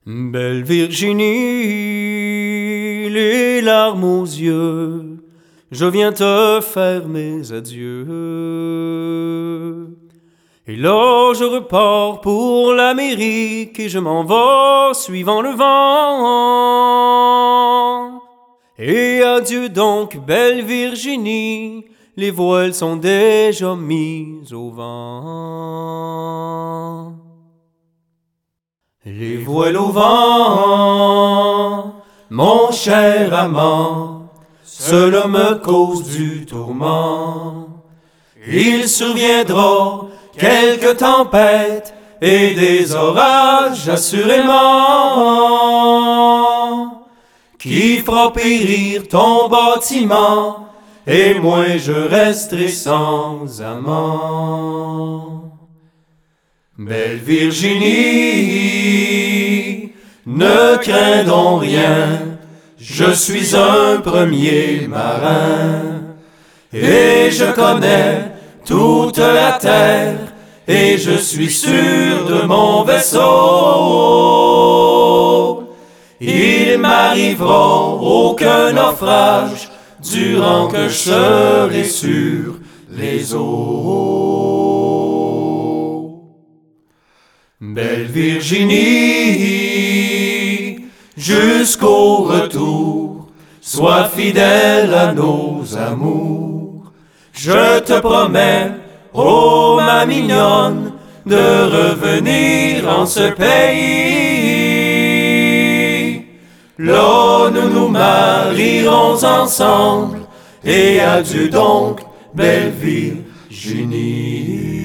Belle Virginie, les larmes aux yeux, je viens te faire mes adieux. Et là je repars pour l'Amérique et je m'en vais suivant le vent. Et adieu donc, belle Virginie, les voiles sont déjà mises au vent. Les voiles au vent, mon cher amant, cela me cause du tourment. Il surviendra quelques tempêtes et des orages assurément, qui fera périr ton bâtiment, et moi je resterai sans amant. Belle Virginie, ne crains donc rien, je suis un premier marin, et je connais toute la terre, et je suis sûr de mon vaisseau. Il m'arrivera aucun naufrage durant que je serai sur les eaux. Belle Virginie, jusqu'au retour, sois fidèle à nos amours. Je te promets, ô ma mignonne, de revenir en ce pays. Là, nous nous marierons ensemble, et adieu donc, belle Virginie.